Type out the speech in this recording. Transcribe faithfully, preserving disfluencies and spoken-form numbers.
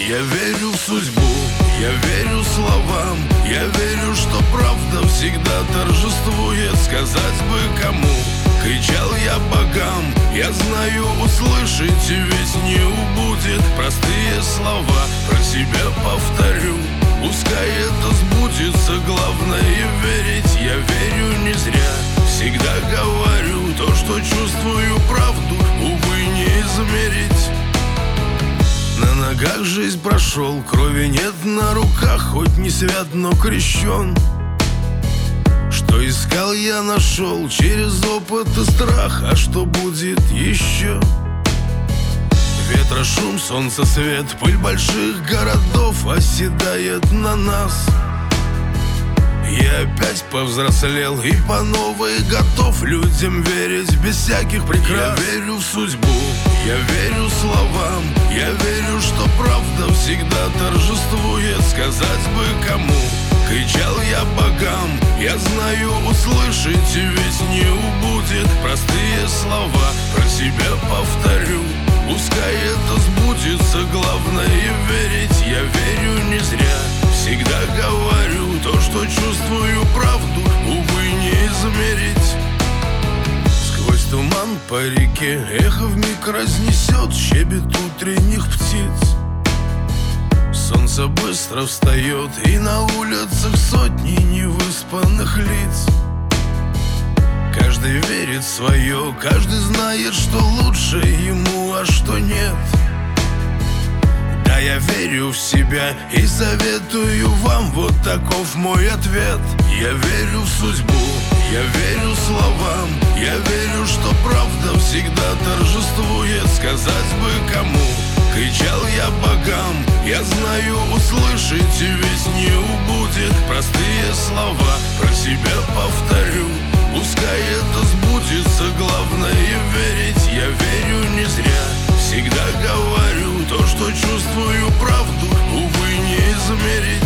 Я верю в судьбу, я верю словам, я верю, что правда всегда торжествует. Сказать бы кому, кричал я богам, я знаю, услышите, ведь не убудет. Простые слова про себя повторю, пускай это сбудется, главное верить. Я верю не зря, всегда говорю то, что чувствую, правду, увы, не измерить. На ногах жизнь прошел, крови нет на руках, хоть не свят, но крещен. Что искал, я нашел через опыт и страх, а что будет еще? Ветра шум, солнце свет, пыль больших городов оседает на нас. Я опять повзрослел и по новой готов людям верить без всяких прикрас. Я верю в судьбу, я верю словам, я верю, что правда всегда торжествует. Сказать бы кому, кричал я богам, я знаю, услышите, ведь не убудет. Простые слова про себя повторю, пускай это сбудется, главное верить. Я верю не зря, всегда говорю то, что чувствую, правду, увы, не измерить. Сквозь туман по реке эхо вмиг разнесет щебет утренних птиц. Солнце быстро встает, и на улицах сотни невыспанных лиц. Каждый верит в свое, каждый знает, что лучше ему, а что нет. Да, я верю в себя и советую вам, вот таков мой ответ. Я верю в судьбу, я верю словам, я верю, что правда всегда торжествует. Сказать бы кому, кричал я богам, я знаю, услышите, ведь не убудет. Простые слова про себя повторю, пускай это сбудется, главное верить. Я верю не зря, всегда говорю то, что чувствую, правду, увы, не измерить.